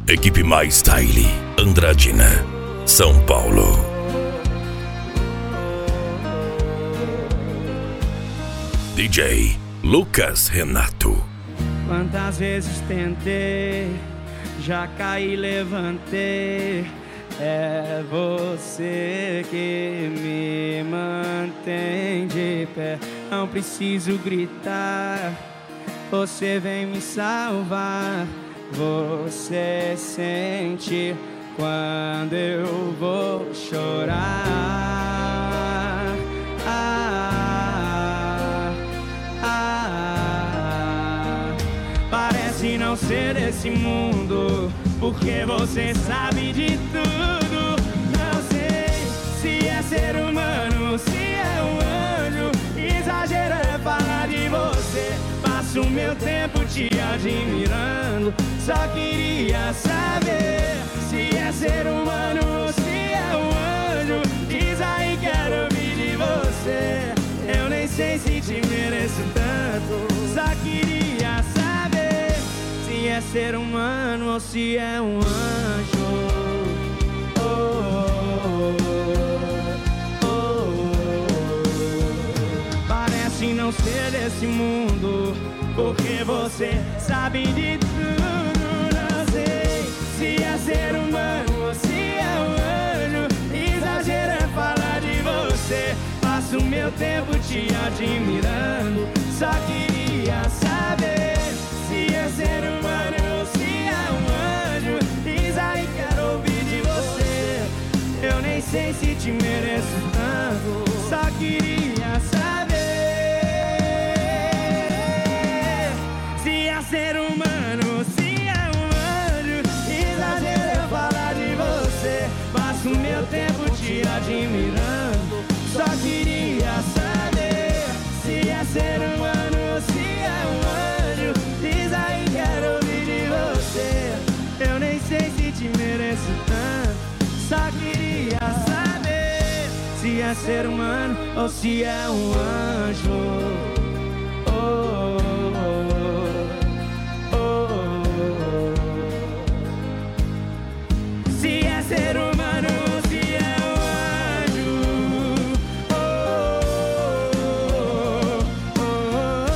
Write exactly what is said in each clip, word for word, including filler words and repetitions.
Equipe Mais Style, Andradina, São Paulo. D J Lucas Renato. Quantas vezes tentei, já caí, levantei. É você que me mantém de pé. Não preciso gritar, você vem me salvar. Você sente quando eu vou chorar. Ah, ah, parece não ser desse mundo, porque você sabe de tudo. Não sei se é ser humano, se é um anjo. Exagero é falar de você. Passo o meu tempo te admirando. Só queria saber se é ser humano, se é um anjo. Diz aí, quero ouvir de você. Eu nem sei se te mereço tanto. Só queria saber se é ser humano ou se é um anjo. Oh, oh, oh, oh. Parece não ser desse mundo, porque você sabe de tudo. Não sei se é ser humano ou se é um anjo. Exagero é falar de você. Passo o meu tempo te admirando. Só queria saber se é ser humano ou se é um anjo. Diz aí, quero ouvir de você. Eu nem sei se te mereço tanto. Só queria saber se é ser humano, se é um anjo. Exagero é falar de você. Passo o meu tempo te admirando. Só queria saber se é ser humano, se é um anjo. Diz aí, quero ouvir de você. Eu nem sei se te mereço tanto. Só queria saber se é ser humano ou se é um anjo. Oh, oh, oh, oh. Se é ser humano ou se é um anjo. Oh, oh,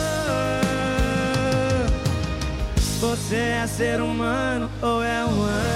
oh, oh. Você é ser humano ou é um anjo?